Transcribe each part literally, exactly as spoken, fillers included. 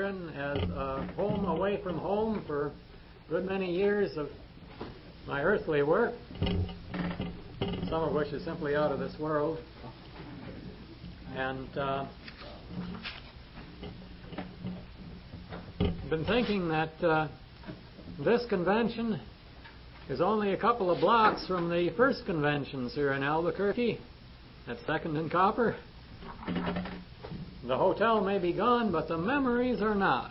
brethren, as a home away from home for a good many years of my earthly work, some of which is simply out of this world. And uh, I've been thinking that uh, this convention is only a couple of blocks from the first conventions here in Albuquerque at Second and Copper. The hotel may be gone, but the memories are not.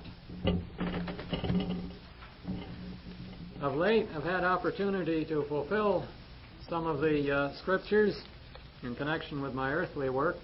Of late, I've had opportunity to fulfill some of the uh, scriptures in connection with my earthly work.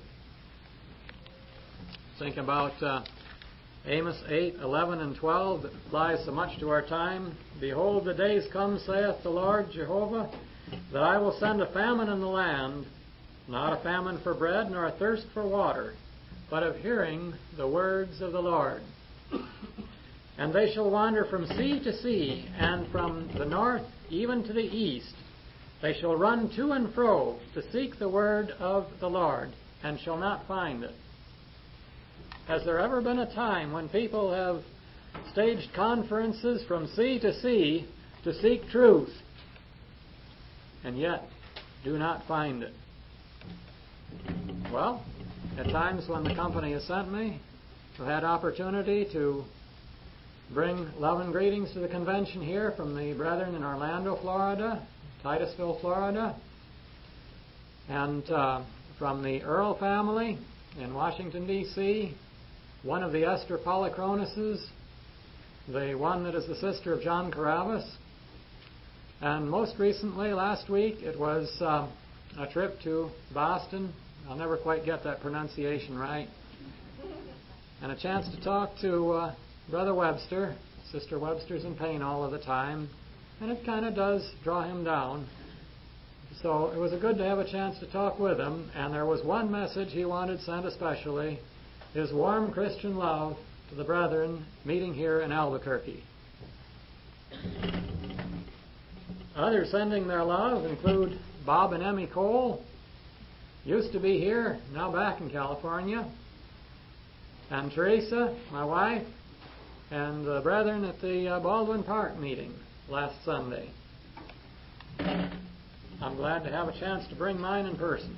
Think about uh, Amos eight, eleven, and twelve that applies so much to our time. Behold, the days come, saith the Lord Jehovah, that I will send a famine in the land, not a famine for bread, nor a thirst for water, but of hearing the words of the Lord. And they shall wander from sea to sea, and from the north even to the east. They shall run to and fro to seek the word of the Lord, and shall not find it. Has there ever been a time when people have staged conferences from sea to sea to seek truth, and yet do not find it? Well, at times when the company has sent me, I've had opportunity to bring love and greetings to the convention here from the brethren in Orlando, Florida, Titusville, Florida, and uh, from the Earl family in Washington, D C, one of the Esther Polychronuses, the one that is the sister of John Caravas, and most recently, last week, it was uh, a trip to Boston. I'll never quite get that pronunciation right. And a chance to talk to uh, Brother Webster. Sister Webster's in pain all of the time, and it kind of does draw him down. So it was good to have a chance to talk with him, and there was one message he wanted sent especially, his warm Christian love to the brethren meeting here in Albuquerque. Others sending their love include Bob and Emmy Cole, used to be here, now back in California, and Teresa, my wife, and the brethren at the uh, Baldwin Park meeting last Sunday. I'm glad to have a chance to bring mine in person.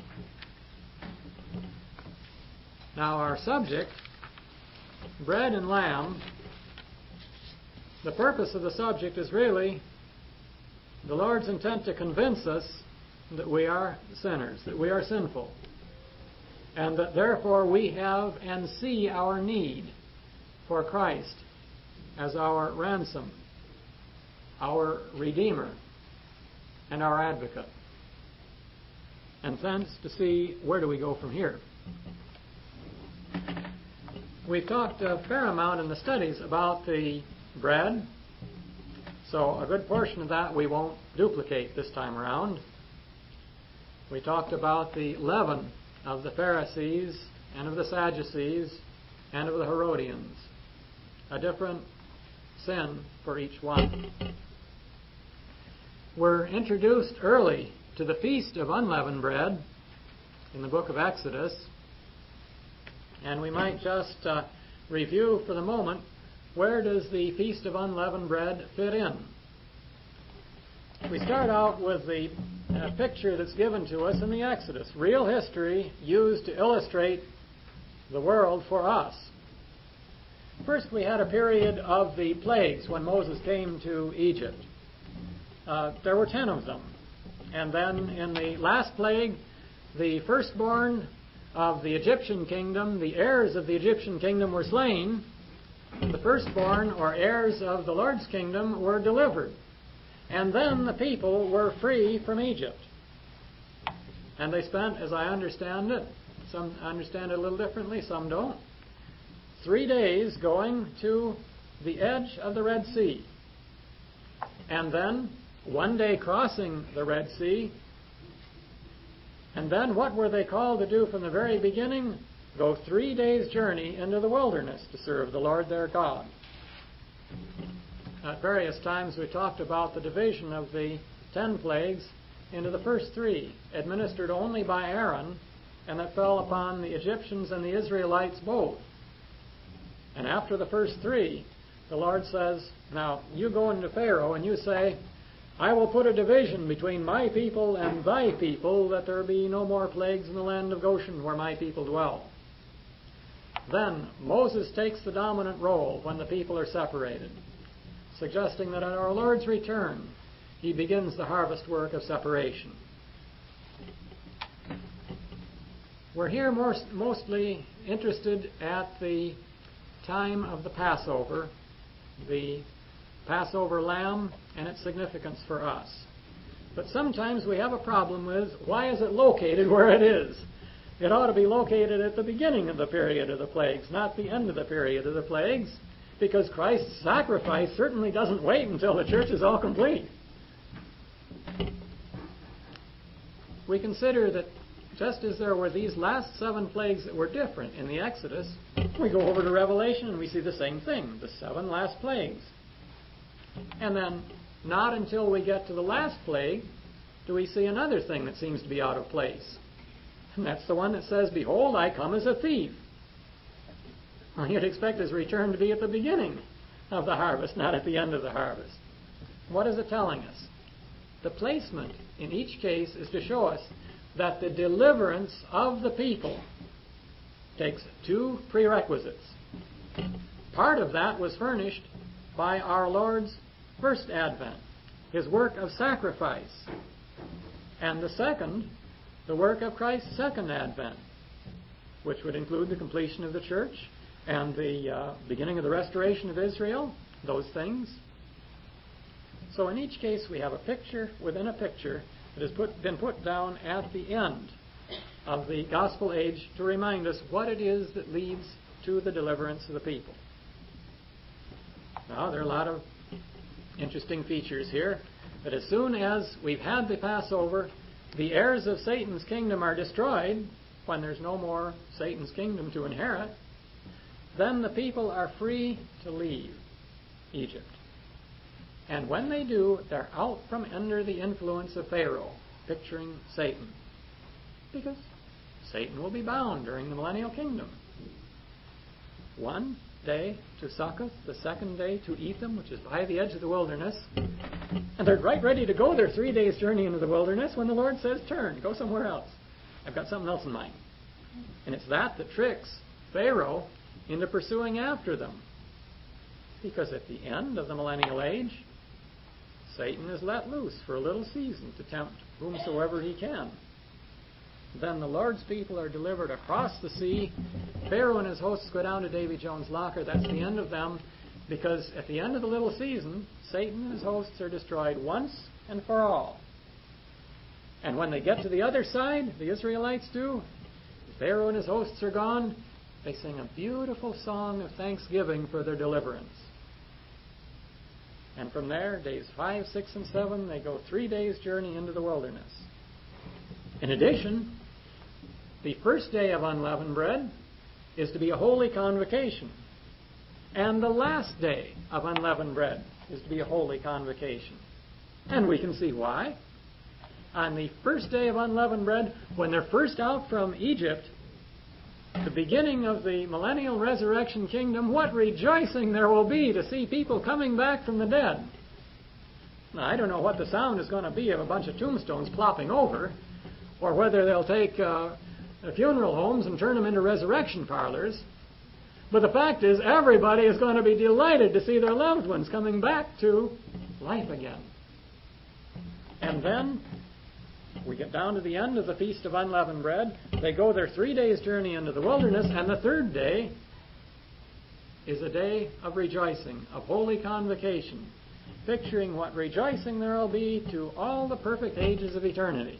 Now, our subject, bread and lamb, the purpose of the subject is really the Lord's intent to convince us that we are sinners, that we are sinful, and that therefore we have and see our need for Christ as our ransom, our Redeemer, and our advocate. And thence to see where do we go from here. We've talked a fair amount in the studies about the bread, so a good portion of that we won't duplicate this time around. We talked about the leaven of the Pharisees and of the Sadducees and of the Herodians, a different sin for each one. We're introduced early to the Feast of Unleavened Bread in the book of Exodus, and we might just uh, review for the moment, where does the Feast of Unleavened Bread fit in? We start out with the uh, picture that's given to us in the Exodus, real history used to illustrate the world for us. First, we had a period of the plagues when Moses came to Egypt. Uh, there were ten of them. And then in the last plague, the firstborn of the Egyptian kingdom, the heirs of the Egyptian kingdom were slain. The firstborn, or heirs of the Lord's kingdom, were delivered. And then the people were free from Egypt. And they spent, as I understand it, some understand it a little differently, some don't, three days going to the edge of the Red Sea. And then one day crossing the Red Sea. And then what were they called to do from the very beginning? Go three days' journey into the wilderness to serve the Lord their God. At various times we talked about the division of the ten plagues into the first three, administered only by Aaron, and that fell upon the Egyptians and the Israelites both. And after the first three, the Lord says, now you go into Pharaoh and you say, I will put a division between my people and thy people, that there be no more plagues in the land of Goshen where my people dwell. Then Moses takes the dominant role when the people are separated, suggesting that at our Lord's return, he begins the harvest work of separation. We're here most, mostly interested at the time of the Passover, the Passover lamb and its significance for us. But sometimes we have a problem with, why is it located where it is? It ought to be located at the beginning of the period of the plagues, not the end of the period of the plagues, because Christ's sacrifice certainly doesn't wait until the church is all complete. We consider that just as there were these last seven plagues that were different in the Exodus, we go over to Revelation and we see the same thing, the seven last plagues. And then, not until we get to the last plague do we see another thing that seems to be out of place. And that's the one that says, behold, I come as a thief. Well, you'd expect his return to be at the beginning of the harvest, not at the end of the harvest. What is it telling us? The placement in each case is to show us that the deliverance of the people takes two prerequisites. Part of that was furnished by our Lord's first advent, his work of sacrifice. And the second, the work of Christ's second advent, which would include the completion of the church and the uh, beginning of the restoration of Israel, those things. So in each case we have a picture within a picture that has put, been put down at the end of the gospel age to remind us what it is that leads to the deliverance of the people. Now, there are a lot of interesting features here, that as soon as we've had the Passover, the heirs of Satan's kingdom are destroyed, when there's no more Satan's kingdom to inherit, then the people are free to leave Egypt. And when they do, they're out from under the influence of Pharaoh, picturing Satan. Because Satan will be bound during the millennial kingdom. One day to Succoth, the second day to Etham, which is by the edge of the wilderness. And they're right ready to go their three days' journey into the wilderness when the Lord says, turn, go somewhere else. I've got something else in mind. And it's that that tricks Pharaoh into pursuing after them. Because at the end of the millennial age, Satan is let loose for a little season to tempt whomsoever he can. Then the Lord's people are delivered across the sea. Pharaoh and his hosts go down to Davy Jones' locker. That's the end of them, because at the end of the little season, Satan and his hosts are destroyed once and for all. And when they get to the other side, the Israelites do, Pharaoh and his hosts are gone, they sing a beautiful song of thanksgiving for their deliverance. And from there, days five, six, and seven, they go three days' journey into the wilderness. In addition, the first day of unleavened bread is to be a holy convocation. And the last day of unleavened bread is to be a holy convocation. And we can see why. On the first day of unleavened bread, when they're first out from Egypt, the beginning of the millennial resurrection kingdom, what rejoicing there will be to see people coming back from the dead. Now, I don't know what the sound is going to be of a bunch of tombstones plopping over, or whether they'll take uh, funeral homes and turn them into resurrection parlors. But the fact is, everybody is going to be delighted to see their loved ones coming back to life again. And then we get down to the end of the Feast of Unleavened Bread. They go their three days' journey into the wilderness, and the third day is a day of rejoicing, of holy convocation, picturing what rejoicing there will be to all the perfect ages of eternity.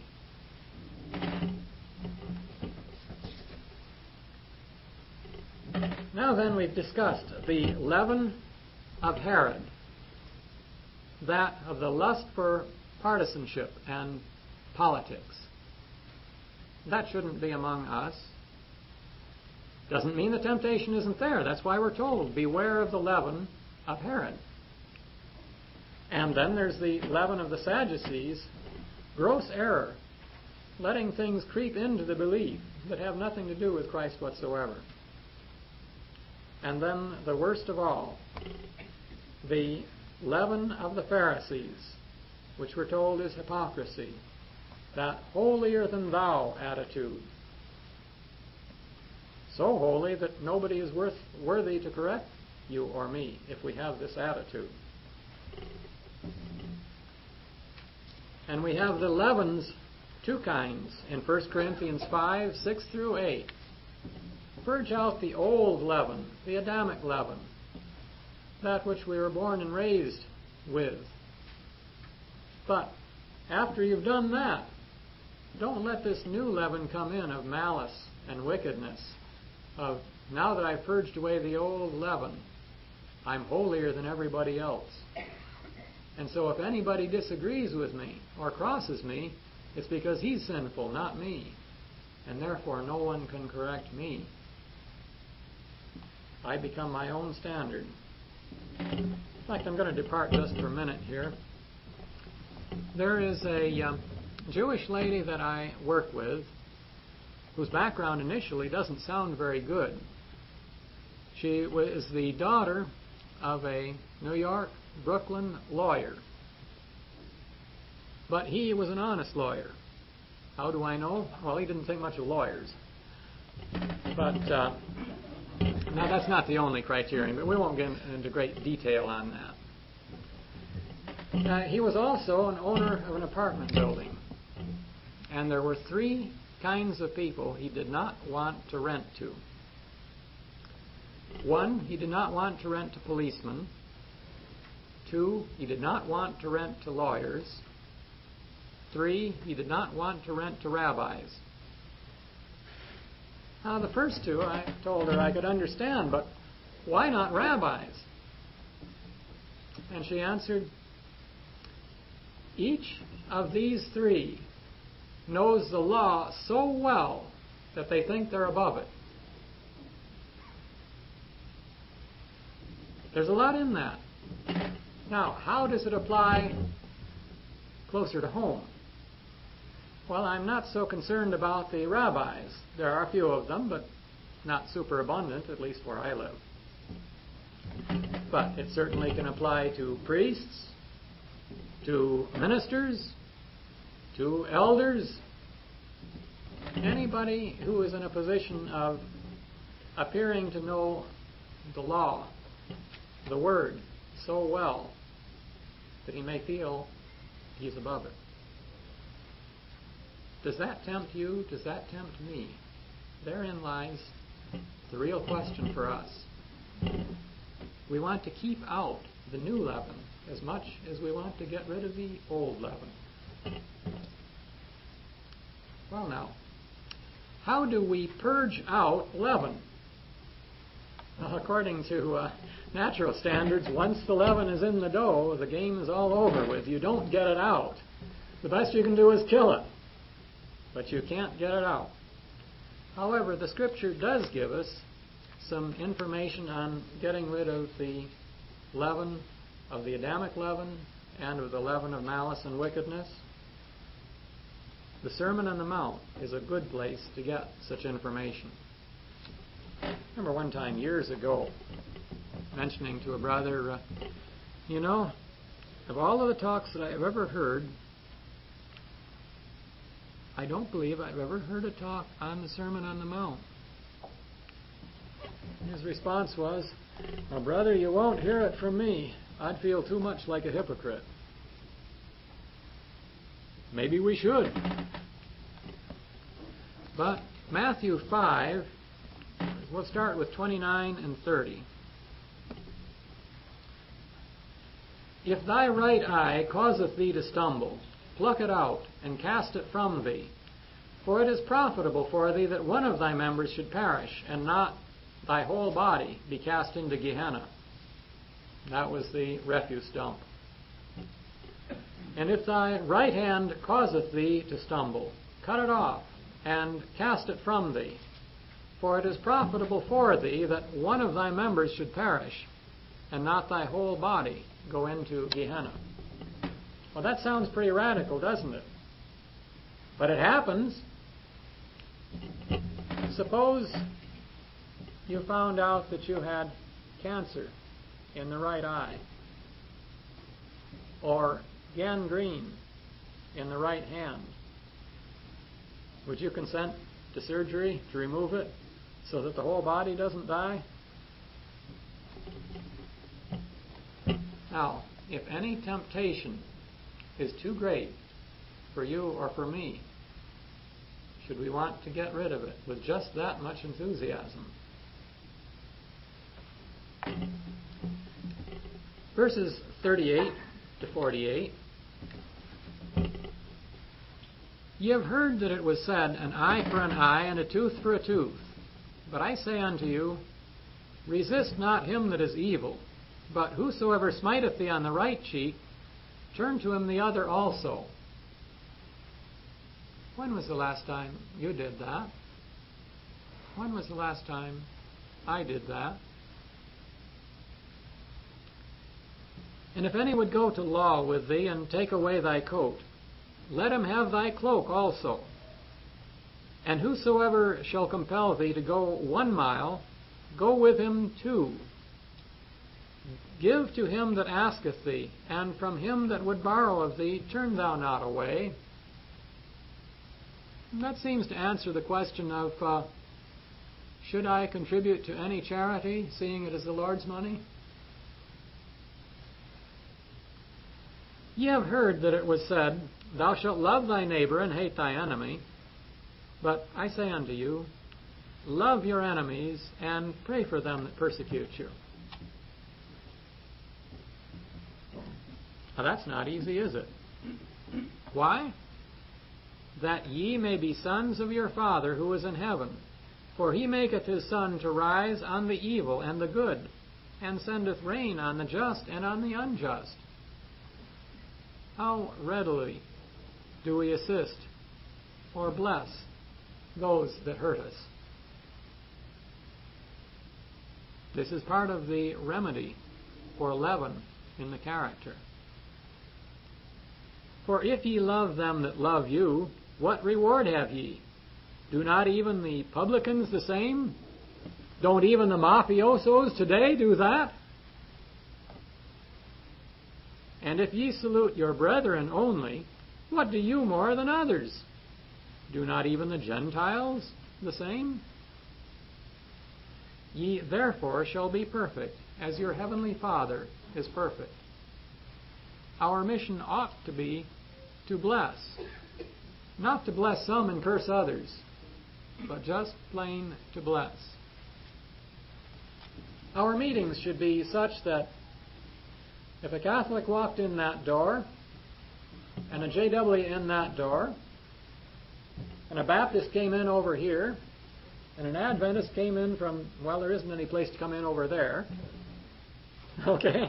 Now then, we've discussed the leaven of Herod, that of the lust for partisanship and politics. That shouldn't be among us. Doesn't mean the temptation isn't there. That's why we're told, beware of the leaven of Herod. And then there's the leaven of the Sadducees, gross error, letting things creep into the belief that have nothing to do with Christ whatsoever. And then the worst of all, the leaven of the Pharisees, which we're told is hypocrisy, that holier than thou attitude. So holy that nobody is worth, worthy to correct you or me if we have this attitude. And we have the leavens, two kinds, in First Corinthians five, six through eight. Purge out the old leaven, the Adamic leaven, that which we were born and raised with. But after you've done that, don't let this new leaven come in of malice and wickedness, of now that I've purged away the old leaven, I'm holier than everybody else. And so if anybody disagrees with me or crosses me, it's because he's sinful, not me. And therefore no one can correct me. I become my own standard. In fact, I'm going to depart just for a minute here. There is a um, Jewish lady that I work with whose background initially doesn't sound very good. She was the daughter of a New York, Brooklyn lawyer. But he was an honest lawyer. How do I know? Well, he didn't think much of lawyers. But uh, now that's not the only criterion, but we won't get into great detail on that. Uh, he was also an owner of an apartment building. And there were three kinds of people he did not want to rent to. One, he did not want to rent to policemen. Two, he did not want to rent to lawyers. Three, he did not want to rent to rabbis. Now, the first two, I told her I could understand, but why not rabbis? And she answered, each of these three knows the law so well that they think they're above it. There's a lot in that. Now, how does it apply closer to home? Well, I'm not so concerned about the rabbis. There are a few of them, but not super abundant, at least where I live. But it certainly can apply to priests, to ministers, to elders, anybody who is in a position of appearing to know the law, the Word, so well that he may feel he's above it. Does that tempt you? Does that tempt me? Therein lies the real question for us. We want to keep out the new leaven as much as we want to get rid of the old leaven. Well, now, how do we purge out leaven? Well, according to uh, natural standards, once the leaven is in the dough, the game is all over with. You don't get it out. The best you can do is kill it, but you can't get it out. However, the Scripture does give us some information on getting rid of the leaven of the Adamic leaven and of the leaven of malice and wickedness. The Sermon on the Mount is a good place to get such information. I remember one time years ago mentioning to a brother, uh, you know, of all of the talks that I've ever heard, I don't believe I've ever heard a talk on the Sermon on the Mount. His response was, well, brother, you won't hear it from me. I'd feel too much like a hypocrite. Maybe we should. But Matthew five, we'll start with twenty-nine and thirty. If thy right eye causeth thee to stumble, pluck it out, and cast it from thee. For it is profitable for thee that one of thy members should perish, and not thy whole body be cast into Gehenna. That was the refuse dump. And if thy right hand causeth thee to stumble, cut it off, and cast it from thee. For it is profitable for thee that one of thy members should perish, and not thy whole body go into Gehenna. Well, that sounds pretty radical, doesn't it? But it happens. Suppose you found out that you had cancer in the right eye, or gangrene in the right hand, would you consent to surgery to remove it so that the whole body doesn't die? Now, if any temptation is too great for you or for me, should we want to get rid of it with just that much enthusiasm? Verses thirty-eight to forty-eight. Ye have heard that it was said, an eye for an eye, and a tooth for a tooth. But I say unto you, resist not him that is evil, but whosoever smiteth thee on the right cheek, turn to him the other also. When was the last time you did that? When was the last time I did that? And if any would go to law with thee, and take away thy coat, let him have thy cloak also. And whosoever shall compel thee to go one mile, go with him two. Give to him that asketh thee, and from him that would borrow of thee, turn thou not away. And that seems to answer the question of, uh, should I contribute to any charity, seeing it is the Lord's money? Ye have heard that it was said, thou shalt love thy neighbor and hate thy enemy. But I say unto you, love your enemies and pray for them that persecute you. Now that's not easy, is it? Why? That ye may be sons of your Father who is in heaven. For he maketh his sun to rise on the evil and the good, and sendeth rain on the just and on the unjust. How readily do we assist or bless those that hurt us? This is part of the remedy for leaven in the character. For if ye love them that love you, what reward have ye? Do not even the publicans the same? Don't even the mafiosos today do that? And if ye salute your brethren only, what do you more than others? Do not even the Gentiles the same? Ye therefore shall be perfect, as your heavenly Father is perfect. Our mission ought to be to bless. Not to bless some and curse others, but just plain to bless. Our meetings should be such that if a Catholic walked in that door, and a J W in that door, and a Baptist came in over here, and an Adventist came in from, well, there isn't any place to come in over there. Okay?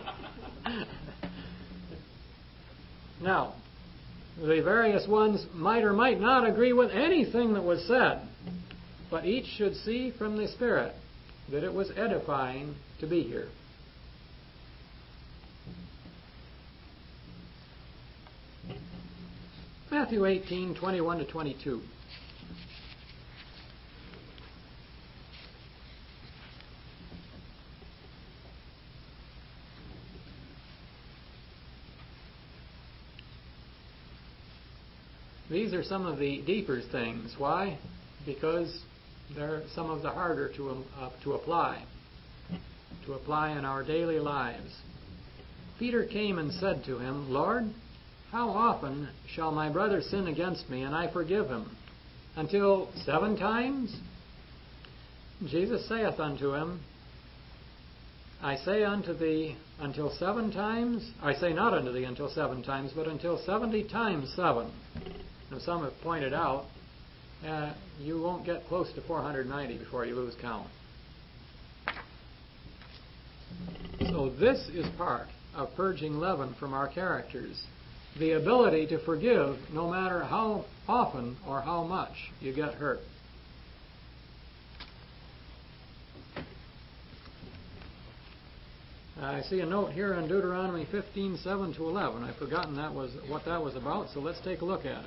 Now, the various ones might or might not agree with anything that was said, but each should see from the Spirit that it was edifying to be here. Matthew eighteen, twenty-one to twenty-two. These are some of the deeper things. Why? Because they're some of the harder to, uh, to apply, to apply in our daily lives. Peter came and said to him, Lord, how often shall my brother sin against me, and I forgive him? Until seven times? Jesus saith unto him, I say unto thee, until seven times? I say not unto thee until seven times, but until seventy times seven. And some have pointed out, uh, you won't get close to four hundred ninety before you lose count. So this is part of purging leaven from our characters. The ability to forgive no matter how often or how much you get hurt. I see a note here on Deuteronomy fifteen, seven to eleven. I've forgotten that was what that was about, so let's take a look at it.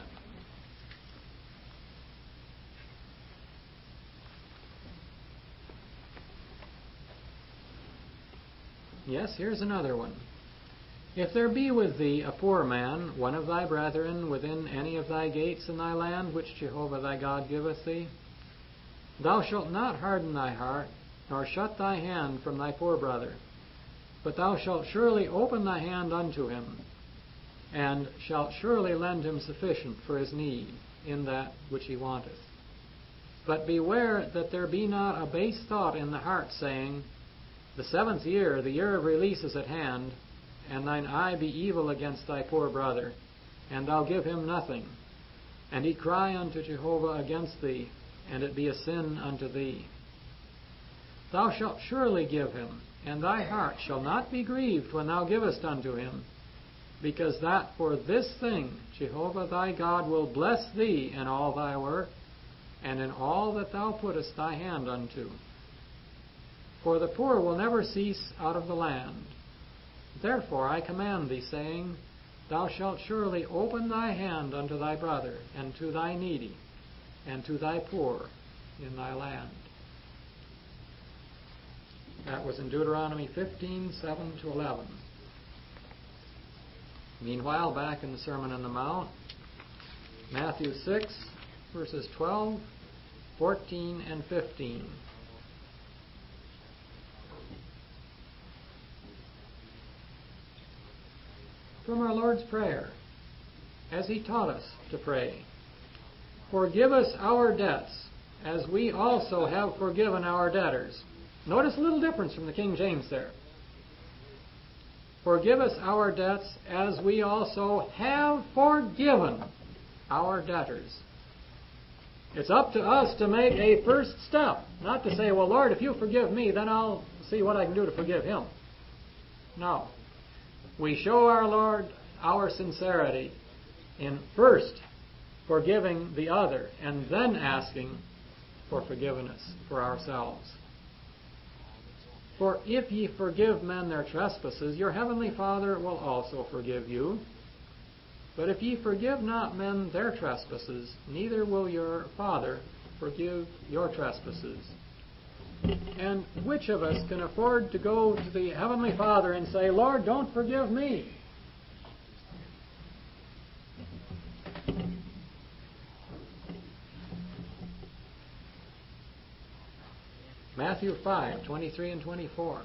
Yes, here's another one. If there be with thee a poor man, one of thy brethren, within any of thy gates in thy land, which Jehovah thy God giveth thee, thou shalt not harden thy heart, nor shut thy hand from thy poor brother, but thou shalt surely open thy hand unto him, and shalt surely lend him sufficient for his need in that which he wanteth. But beware that there be not a base thought in the heart, saying, The seventh year, the year of release, is at hand, and thine eye be evil against thy poor brother, and thou give him nothing, and he cry unto Jehovah against thee, and it be a sin unto thee. Thou shalt surely give him, and thy heart shall not be grieved when thou givest unto him, because that for this thing Jehovah thy God will bless thee in all thy work, and in all that thou puttest thy hand unto. For the poor will never cease out of the land. Therefore I command thee, saying, Thou shalt surely open thy hand unto thy brother, and to thy needy, and to thy poor in thy land. That was in Deuteronomy fifteen, seven to eleven. Meanwhile, back in the Sermon on the Mount, Matthew six, verses twelve, fourteen, and fifteen. From our Lord's Prayer, as He taught us to pray. Forgive us our debts, as we also have forgiven our debtors. Notice a little difference from the King James there. Forgive us our debts, as we also have forgiven our debtors. It's up to us to make a first step, not to say, well, Lord, if you forgive me, then I'll see what I can do to forgive him. No. We show our Lord our sincerity in first forgiving the other and then asking for forgiveness for ourselves. For if ye forgive men their trespasses, your heavenly Father will also forgive you. But if ye forgive not men their trespasses, neither will your Father forgive your trespasses. And which of us can afford to go to the Heavenly Father and say, Lord, don't forgive me? Matthew five, twenty-three and twenty-four.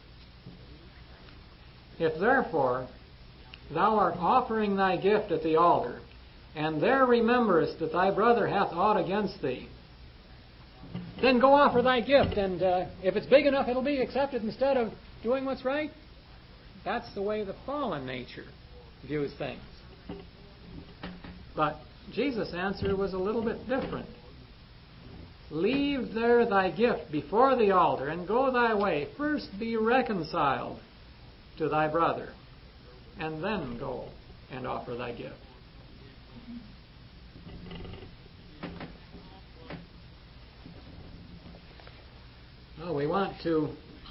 If therefore thou art offering thy gift at the altar, and there rememberest that thy brother hath aught against thee, then go offer thy gift, and uh, if it's big enough, it'll be accepted instead of doing what's right. That's the way the fallen nature views things. But Jesus' answer was a little bit different. Leave there thy gift before the altar, and go thy way. First be reconciled to thy brother, and then go and offer thy gift. Well, we want to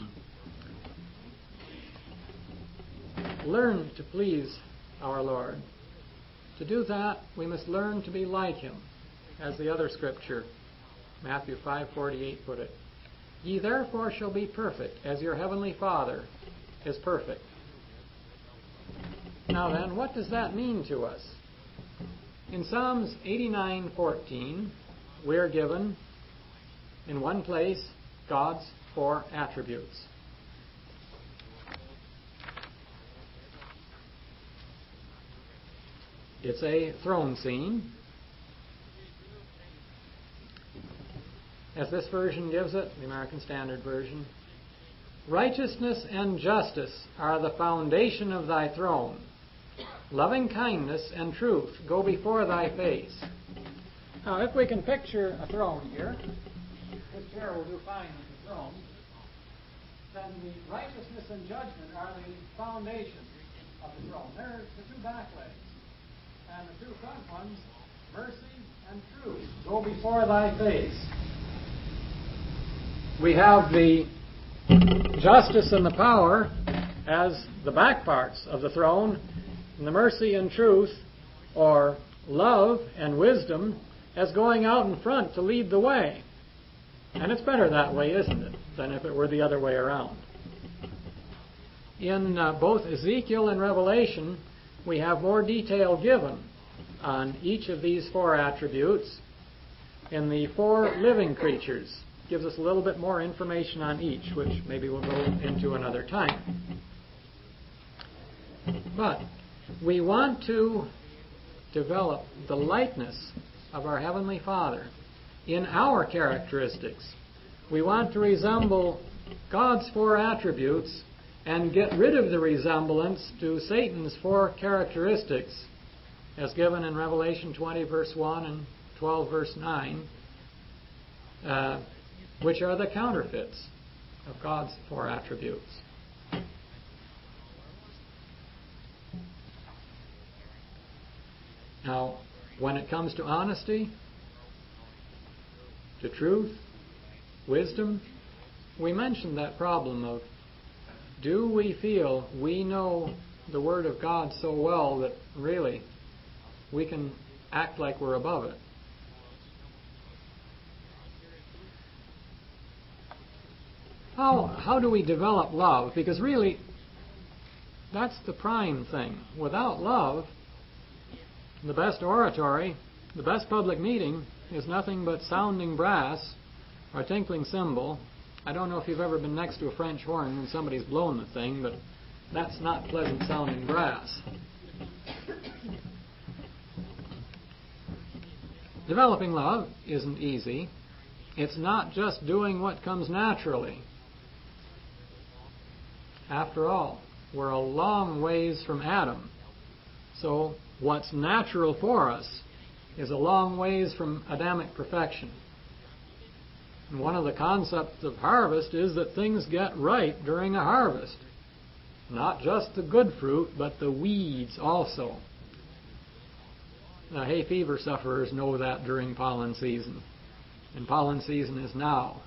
learn to please our Lord. To do that, we must learn to be like Him, as the other scripture, Matthew five forty-eight, put it. Ye therefore shall be perfect, as your heavenly Father is perfect. Now then, what does that mean to us? In Psalms eighty-nine fourteen, we are given, in one place, God's four attributes. It's a throne scene. As this version gives it, the American Standard Version, righteousness and justice are the foundation of thy throne. Loving kindness and truth go before thy face. Now, if we can picture a throne here, this chair will do fine as a throne, then the righteousness and judgment are the foundation of the throne. There's the two back legs. And the two front ones, mercy and truth, go before thy face. We have the justice and the power as the back parts of the throne, and the mercy and truth, or love and wisdom, as going out in front to lead the way. And it's better that way, isn't it, than if it were the other way around. in uh, both Ezekiel and Revelation, we have more detail given on each of these four attributes. In the four living creatures, gives us a little bit more information on each, which maybe we'll go into another time. But we want to develop the likeness of our Heavenly Father in our characteristics. We want to resemble God's four attributes and get rid of the resemblance to Satan's four characteristics as given in Revelation twenty verse one and twelve verse nine, uh, which are the counterfeits of God's four attributes. Now, when it comes to honesty, to truth, wisdom, we mentioned that problem of, do we feel we know the Word of God so well that really we can act like we're above it? How, how do we develop love? Because really, that's the prime thing. Without love, the best oratory, the best public meeting is nothing but sounding brass or tinkling cymbal. I don't know if you've ever been next to a French horn when somebody's blown the thing, but that's not pleasant sounding brass. Developing love isn't easy. It's not just doing what comes naturally. After all, we're a long ways from Adam. So what's natural for us is a long ways from Adamic perfection. And one of the concepts of harvest is that things get right during a harvest. Not just the good fruit, but the weeds also. The hay fever sufferers know that during pollen season. And pollen season is now.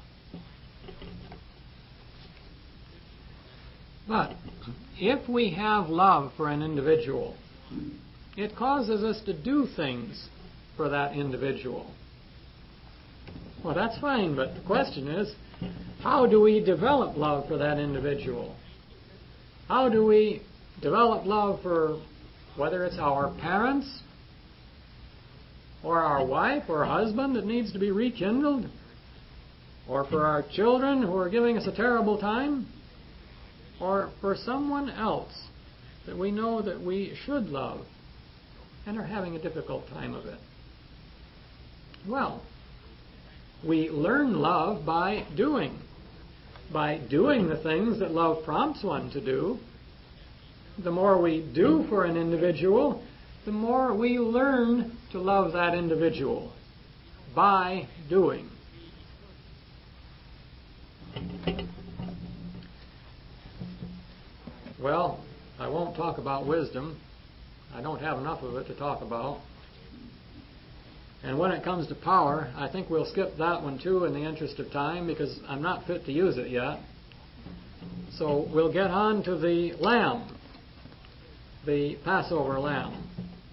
But if we have love for an individual, it causes us to do things for that individual. Well, that's fine, but the question is, how do we develop love for that individual? How do we develop love for whether it's our parents, or our wife or husband that needs to be rekindled, or for our children who are giving us a terrible time, or for someone else that we know that we should love and are having a difficult time of it? Well, we learn love by doing. By doing the things that love prompts one to do. The more we do for an individual, the more we learn to love that individual by doing. Well, I won't talk about wisdom. I don't have enough of it to talk about. And when it comes to power, I think we'll skip that one too in the interest of time, because I'm not fit to use it yet. So we'll get on to the lamb, the Passover lamb.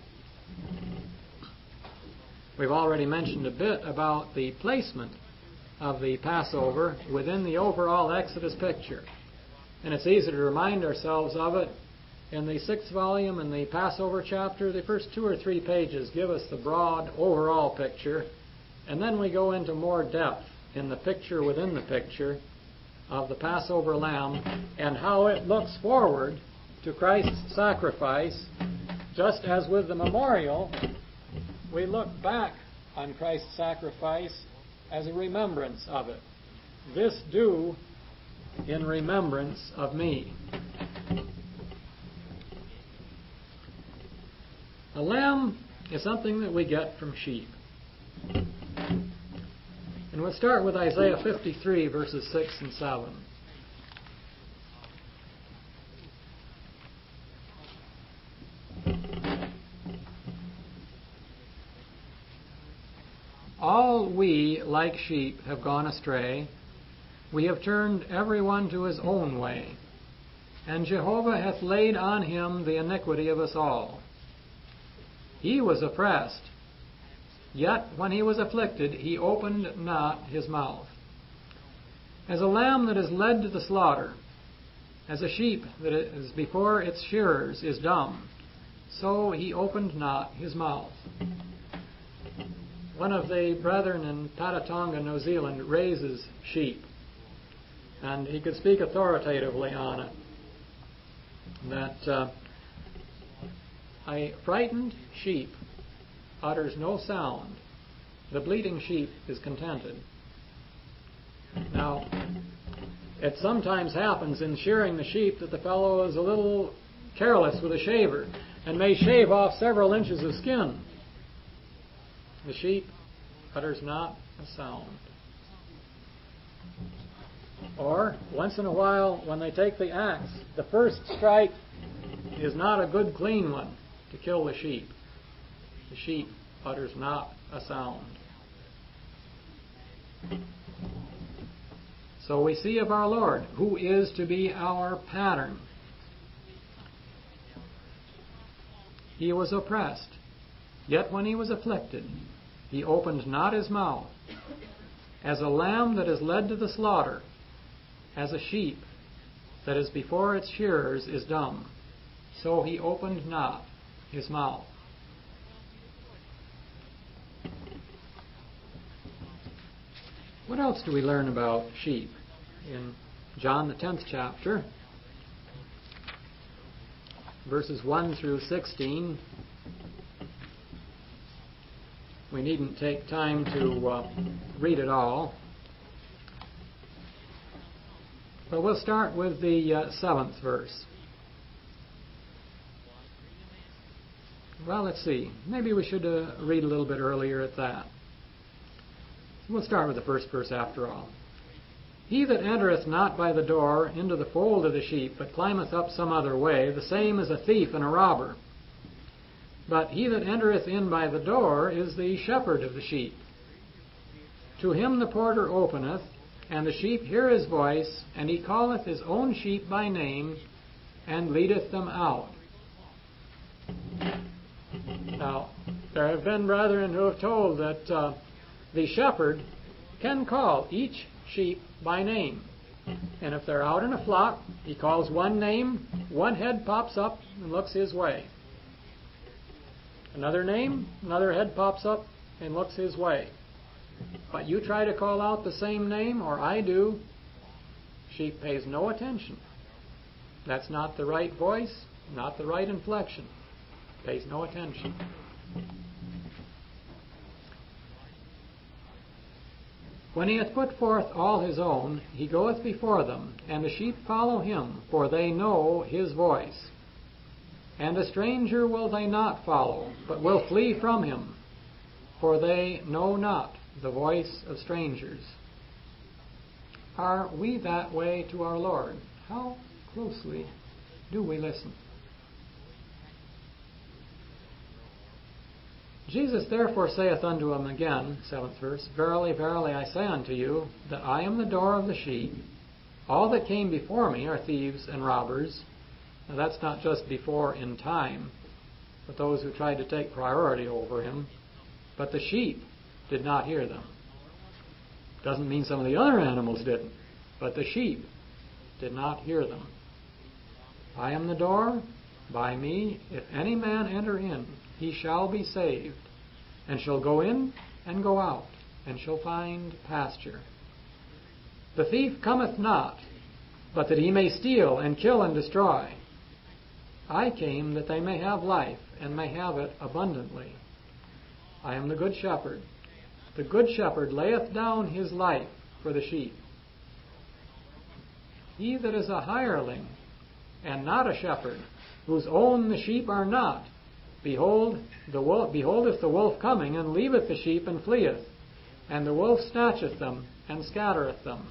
We've already mentioned a bit about the placement of the Passover within the overall Exodus picture. And it's easy to remind ourselves of it. In the sixth volume, in the Passover chapter, the first two or three pages give us the broad overall picture, and then we go into more depth in the picture within the picture of the Passover lamb and how it looks forward to Christ's sacrifice. Just as with the memorial, we look back on Christ's sacrifice as a remembrance of it. This do in remembrance of me. A lamb is something that we get from sheep. And we'll start with Isaiah fifty-three, verses six and seven. All we, like sheep, have gone astray. We have turned every one to his own way. And Jehovah hath laid on him the iniquity of us all. He was oppressed, yet when he was afflicted, he opened not his mouth. As a lamb that is led to the slaughter, As a sheep that is before its shearers is dumb, so he opened not his mouth. One of the brethren in Tatonga, New Zealand, raises sheep, and he could speak authoritatively on it. That uh, a frightened sheep utters no sound. The bleating sheep is contented. Now, it sometimes happens in shearing the sheep that the fellow is a little careless with a shaver and may shave off several inches of skin. The sheep utters not a sound. Or, once in a while, when they take the axe, the first strike is not a good clean one to kill the sheep. The sheep utters not a sound. So we see of our Lord, who is to be our pattern. He was oppressed, yet when he was afflicted, he opened not his mouth. As a lamb that is led to the slaughter, as a sheep that is before its shearers is dumb, so he opened not his mouth. What else do we learn about sheep? In John the tenth chapter, verses one through sixteen, we needn't take time to uh, read it all. But we'll start with the uh, seventh verse. Well, let's see. Maybe we should uh, read a little bit earlier at that. We'll start with the first verse after all. He that entereth not by the door into the fold of the sheep, but climbeth up some other way, the same is a thief and a robber. But he that entereth in by the door is the shepherd of the sheep. To him the porter openeth, and the sheep hear his voice, and he calleth his own sheep by name, and leadeth them out. Now, there have been brethren who have told that uh, the shepherd can call each sheep by name. And if they're out in a flock, he calls one name, one head pops up and looks his way. Another name, another head pops up and looks his way. But you try to call out the same name, or I do, sheep pays no attention. That's not the right voice, not the right inflection. Pays no attention. When he hath put forth all his own, he goeth before them, and the sheep follow him, for they know his voice. And a stranger will they not follow, but will flee from him, for they know not the voice of strangers. Are we that way to our Lord? How closely do we listen? Jesus therefore saith unto him again, seventh verse, Verily, verily, I say unto you, that I am the door of the sheep. All that came before me are thieves and robbers. Now that's not just before in time, but those who tried to take priority over him. But the sheep did not hear them. Doesn't mean some of the other animals didn't, but the sheep did not hear them. I am the door. By me, if any man enter in, he shall be saved, and shall go in and go out, and shall find pasture. The thief cometh not, but that he may steal and kill and destroy. I came that they may have life, and may have it abundantly. I am the good shepherd. The good shepherd layeth down his life for the sheep. He that is a hireling, and not a shepherd, whose own the sheep are not, Behold, the wolf, beholdeth the wolf coming, and leaveth the sheep, and fleeth. And the wolf snatcheth them, and scattereth them.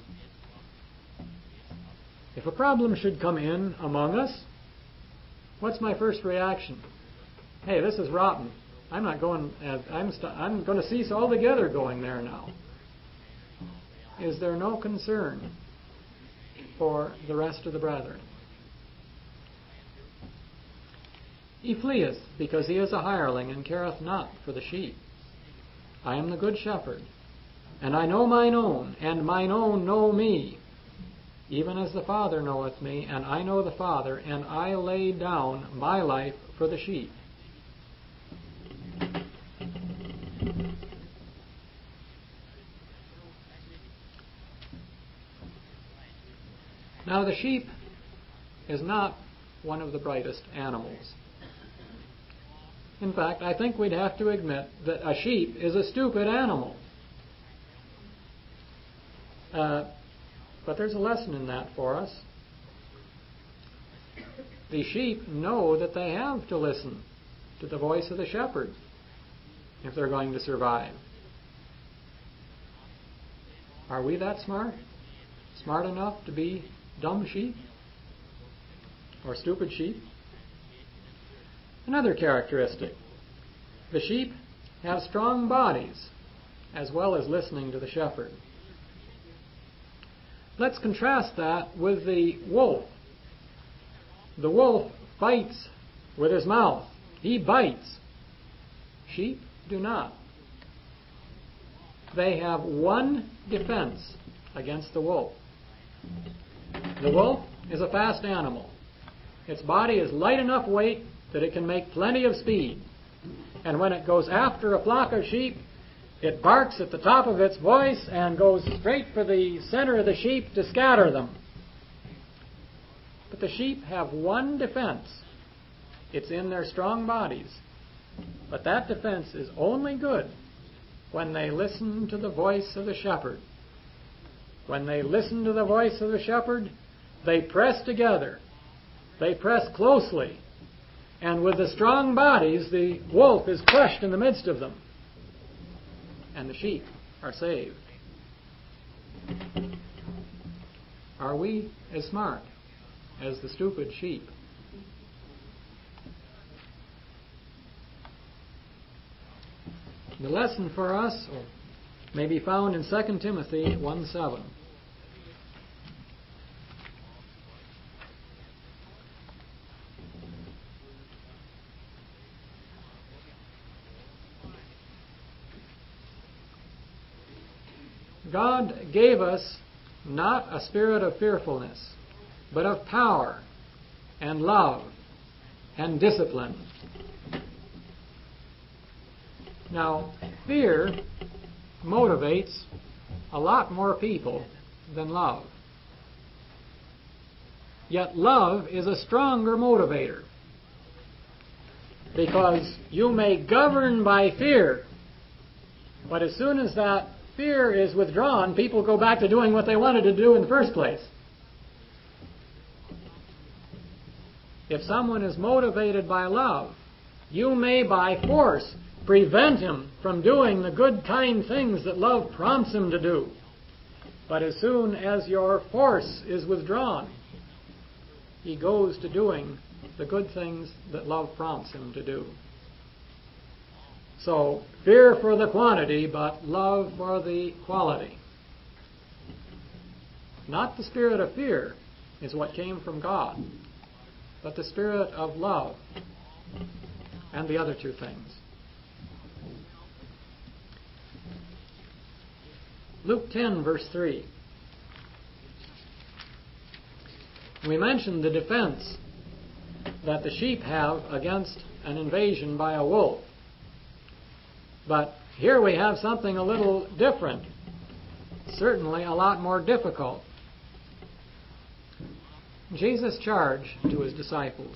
If a problem should come in among us, what's my first reaction? Hey, this is rotten. I'm not going, I'm, st- I'm going to cease altogether going there now. Is there no concern for the rest of the brethren? He fleeth, because he is a hireling, and careth not for the sheep. I am the good shepherd, and I know mine own, and mine own know me. even as the Father knoweth me, and I know the Father, and I lay down my life for the sheep. Now the sheep is not one of the brightest animals. In fact, I think we'd have to admit that a sheep is a stupid animal. Uh, but there's a lesson in that for us. The sheep know that they have to listen to the voice of the shepherd if they're going to survive. Are we that smart? Smart enough to be dumb sheep? Or stupid sheep? Another characteristic. The sheep have strong bodies as well as listening to the shepherd. Let's contrast that with the wolf. The wolf fights with his mouth. He bites. Sheep do not. They have one defense against the wolf. The wolf is a fast animal. Its body is light enough weight that it can make plenty of speed. And when it goes after a flock of sheep, it barks at the top of its voice and goes straight for the center of the sheep to scatter them. But the sheep have one defense. It's in their strong bodies. But that defense is only good when they listen to the voice of the shepherd. When they listen to the voice of the shepherd, they press together. They press closely. And with the strong bodies, the wolf is crushed in the midst of them. And the sheep are saved. Are we as smart as the stupid sheep? The lesson for us may be found in Second Timothy one seven. God gave us not a spirit of fearfulness, but of power and love and discipline. Now, fear motivates a lot more people than love. Yet love is a stronger motivator, because you may govern by fear, but as soon as that fear is withdrawn, people go back to doing what they wanted to do in the first place. If someone is motivated by love, you may by force prevent him from doing the good, kind things that love prompts him to do. But as soon as your force is withdrawn, he goes to doing the good things that love prompts him to do. So, fear for the quantity, but love for the quality. Not the spirit of fear is what came from God, but the spirit of love and the other two things. Luke ten, verse three. We mentioned the defense that the sheep have against an invasion by a wolf. But here we have something a little different, certainly a lot more difficult. Jesus' charge to his disciples.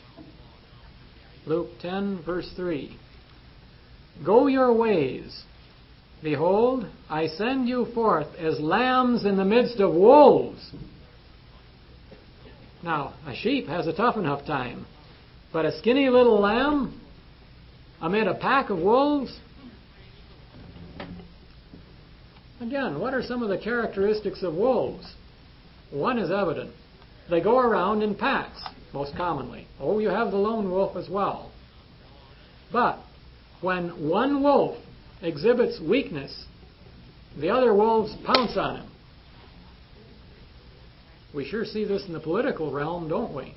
Luke ten, verse three. Go your ways. Behold, I send you forth as lambs in the midst of wolves. Now, a sheep has a tough enough time, but a skinny little lamb amid a pack of wolves? Again, what are some of the characteristics of wolves? One is evident. They go around in packs, most commonly. Oh, you have the lone wolf as well. But when one wolf exhibits weakness, the other wolves pounce on him. We sure see this in the political realm, don't we?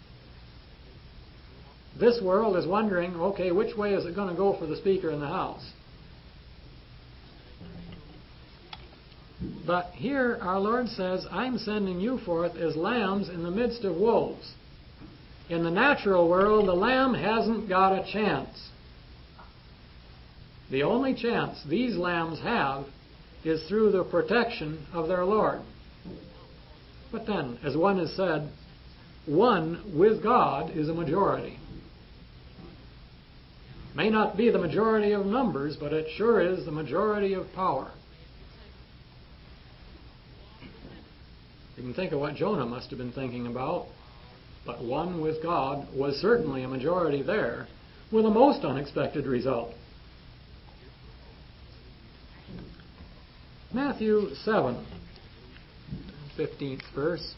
This world is wondering, okay, which way is it going to go for the Speaker in the House? But here our Lord says, I'm sending you forth as lambs in the midst of wolves. In the natural world, the lamb hasn't got a chance. The only chance these lambs have is through the protection of their Lord. But then, as one has said, one with God is a majority. May not be the majority of numbers, but it sure is the majority of power. You can think of what Jonah must have been thinking about. But one with God was certainly a majority there, with a most unexpected result. Matthew seven, fifteenth verse.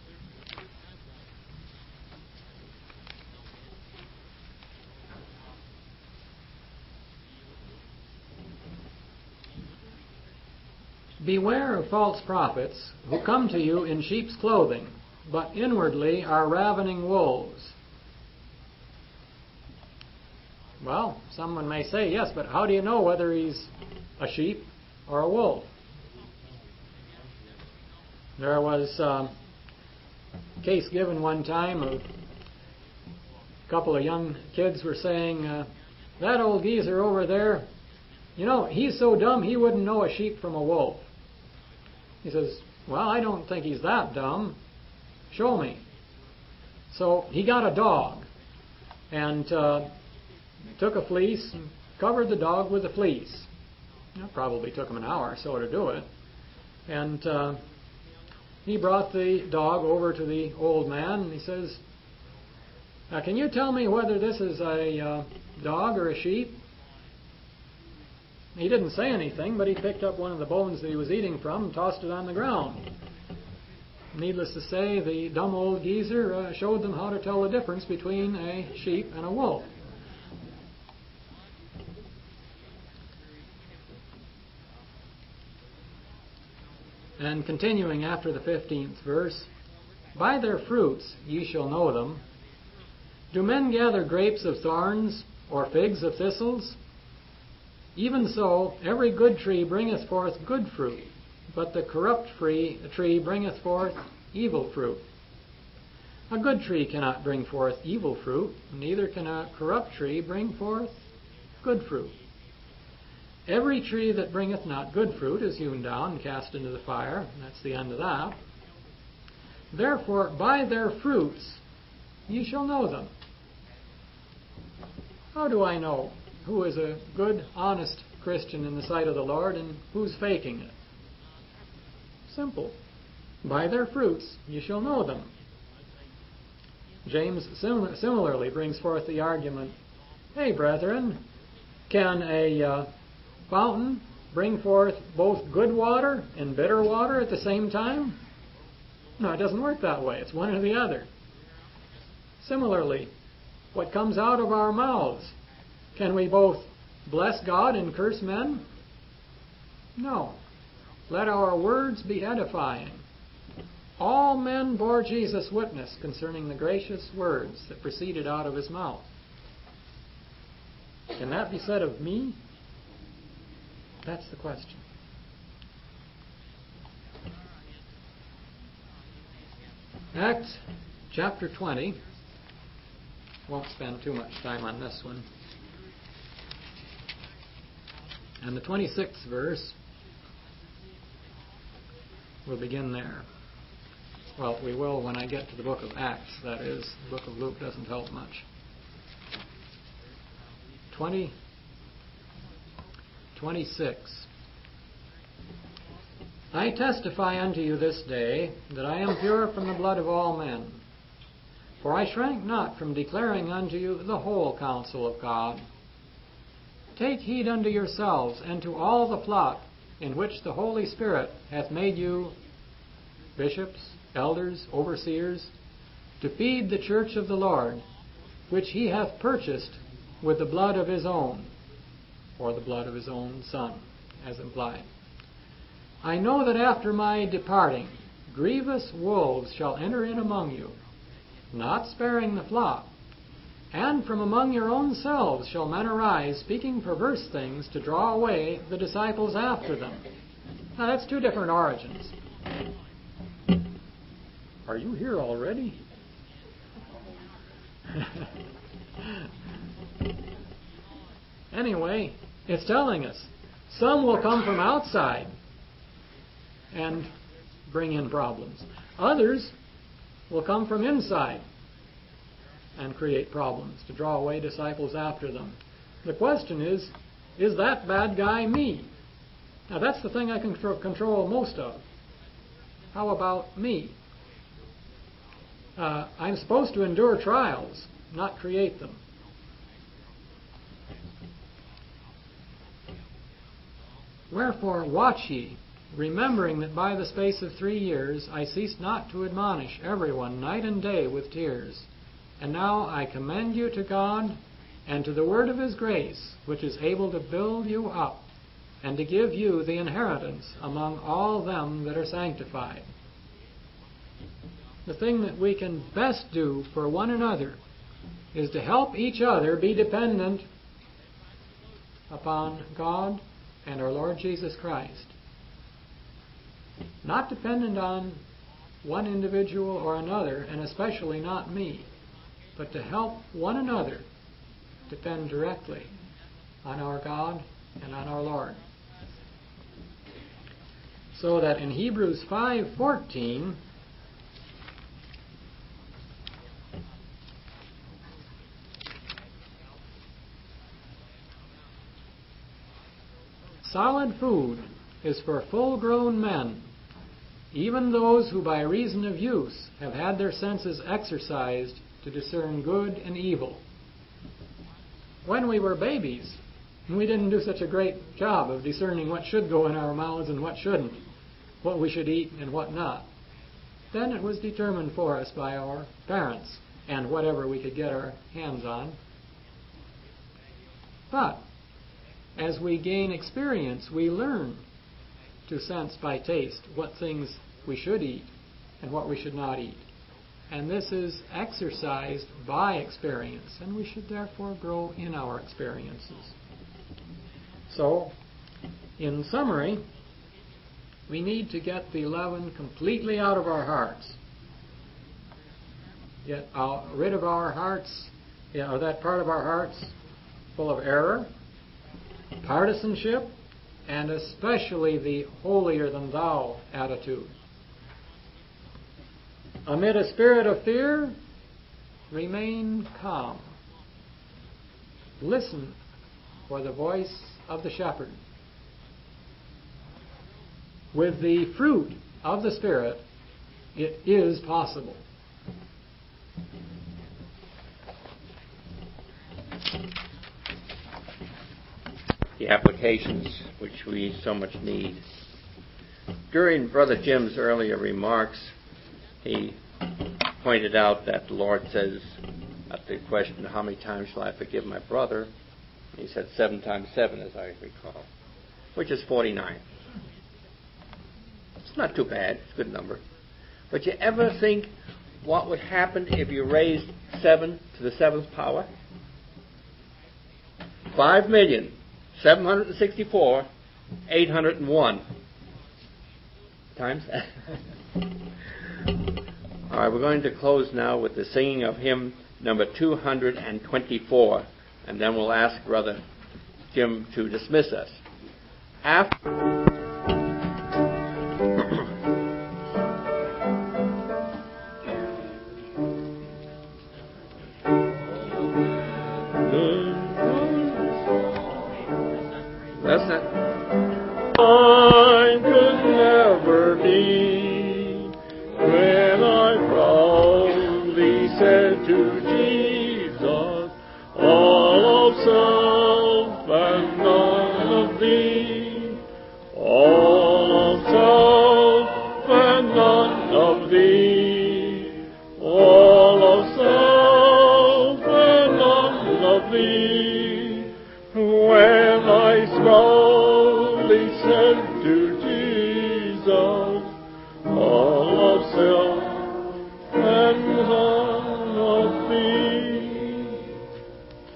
Beware of false prophets who come to you in sheep's clothing, but inwardly are ravening wolves. Well, someone may say, yes, but how do you know whether he's a sheep or a wolf? There was um, a case given one time of a couple of young kids were saying, uh, that old geezer over there, you know, he's so dumb he wouldn't know a sheep from a wolf. He says, well, I don't think he's that dumb. Show me. So he got a dog and uh, took a fleece and covered the dog with the fleece. It probably took him an hour or so to do it. And uh, he brought the dog over to the old man and he says, now, can you tell me whether this is a uh, dog or a sheep? He didn't say anything, but he picked up one of the bones that he was eating from and tossed it on the ground. Needless to say, the dumb old geezer uh, showed them how to tell the difference between a sheep and a wolf. And continuing after the fifteenth verse, by their fruits ye shall know them. Do men gather grapes of thorns, or figs of thistles? Even so, every good tree bringeth forth good fruit, but the corrupt tree bringeth forth evil fruit. A good tree cannot bring forth evil fruit, neither can a corrupt tree bring forth good fruit. Every tree that bringeth not good fruit is hewn down and cast into the fire. That's the end of that. Therefore, by their fruits ye shall know them. How do I know who is a good, honest Christian in the sight of the Lord and who's faking it? Simple. By their fruits ye shall know them. James sim- similarly brings forth the argument, hey, brethren, can a uh, fountain bring forth both good water and bitter water at the same time? No, it doesn't work that way. It's one or the other. Similarly, what comes out of our mouths, can we both bless God and curse men? No. Let our words be edifying. All men bore Jesus witness concerning the gracious words that proceeded out of his mouth. Can that be said of me? That's the question. Acts chapter twenty. Won't spend too much time on this one. And the twenty-sixth verse, we'll begin there. Well, we will when I get to the book of Acts, that is. The book of Luke doesn't help much. twenty, twenty-six. I testify unto you this day that I am pure from the blood of all men. For I shrank not from declaring unto you the whole counsel of God. Take heed unto yourselves and to all the flock in which the Holy Spirit hath made you bishops, elders, overseers, to feed the church of the Lord, which he hath purchased with the blood of his own, or the blood of his own Son, as implied. I know that after my departing, grievous wolves shall enter in among you, not sparing the flock. And from among your own selves shall men arise, speaking perverse things, to draw away the disciples after them. Now, that's two different origins. Are you here already? Anyway, it's telling us some will come from outside and bring in problems. Others will come from inside and create problems to draw away disciples after them. The question is, is that bad guy me? Now, that's the thing I can control most of. How about me? Uh, I'm supposed to endure trials, not create them. Wherefore watch ye, remembering that by the space of three years I ceased not to admonish everyone night and day with tears. And now I commend you to God and to the word of His grace, which is able to build you up and to give you the inheritance among all them that are sanctified. The thing that we can best do for one another is to help each other be dependent upon God and our Lord Jesus Christ. Not dependent on one individual or another, and especially not me, but to help one another depend directly on our God and on our Lord. So that in Hebrews five fourteen, solid food is for full-grown men, even those who by reason of use have had their senses exercised to discern good and evil. When we were babies, we didn't do such a great job of discerning what should go in our mouths and what shouldn't, what we should eat and what not. Then it was determined for us by our parents and whatever we could get our hands on. But as we gain experience, we learn to sense by taste what things we should eat and what we should not eat. And this is exercised by experience, and we should therefore grow in our experiences. So, in summary, we need to get the leaven completely out of our hearts. Get out, rid of our hearts, you know, that part of our hearts full of error, partisanship, and especially the holier-than-thou attitude. Amid a spirit of fear, remain calm. Listen for the voice of the shepherd. With the fruit of the Spirit, it is possible. The applications which we so much need. During Brother Jim's earlier remarks, he pointed out that the Lord says, at the question, how many times shall I forgive my brother? He said seven times seven, as I recall, which is forty-nine. It's not too bad. It's a good number. But you ever think what would happen if you raised seven to the seventh power? Five million, seven hundred sixty-four, eight hundred one. Times that. All right, we're going to close now with the singing of hymn number two hundred twenty-four, and then we'll ask Brother Jim to dismiss us. After That's it. I could never be when I proudly said to Jesus, all of self and none of thee, all of self and none of thee, all of self and none of thee. When I proudly said to Jesus, all of self and none of thee.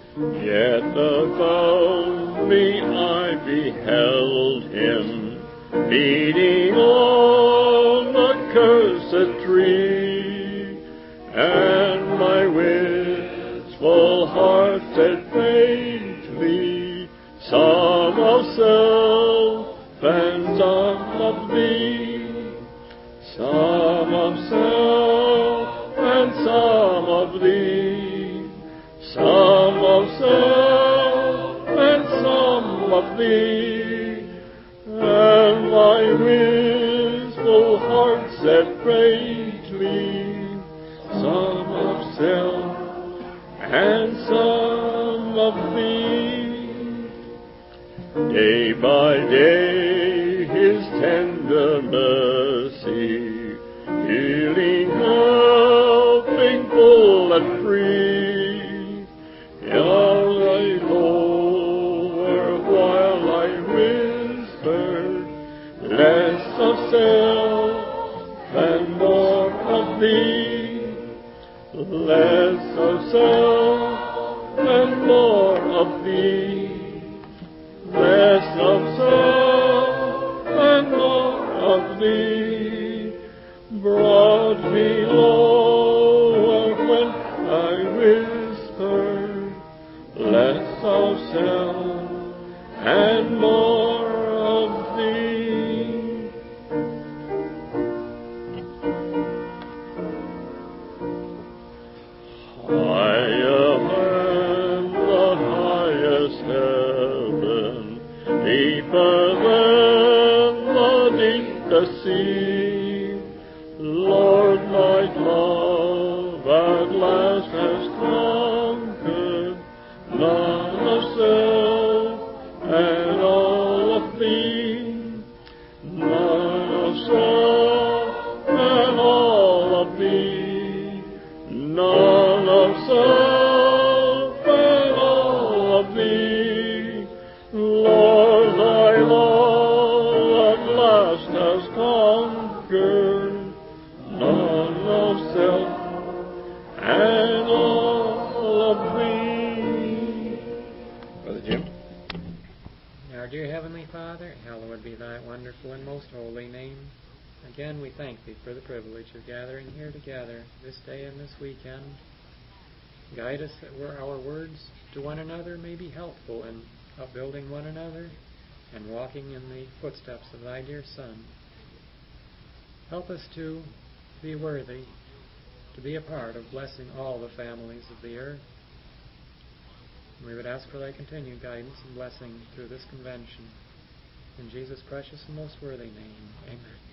Yet above me I beheld him, feeding on the cursed tree, and my wistful heart said faintly, some of self and some of thee, some of self and some of thee, some of self and some of thee, and my wistful heart said faintly, some of self and some of thee. Day by day His tender mercy, healing, helping, full and free. All I lower while I whispered, less of self and more of thee, less of self and more of thee, less of self and more of thee, brought me lower when I whispered, less of self and more of thee. Higher than the highest heaven, deeper than the deepest sea, Lord, my love at last has conquered none of self and all of thee, none of self and all of thee, none of self and all of thee. Lord, thy love at last has conquered none of self and all of thee. Brother Jim? Our dear Heavenly Father, hallowed be thy wonderful and most holy name. Again, we thank thee for the privilege of gathering here together this day and this weekend. Guide us that our words to one another may be helpful in upbuilding one another and walking in the footsteps of thy dear Son. Help us to be worthy to be a part of blessing all the families of the earth. We would ask for thy continued guidance and blessing through this convention. In Jesus' precious and most worthy name, amen.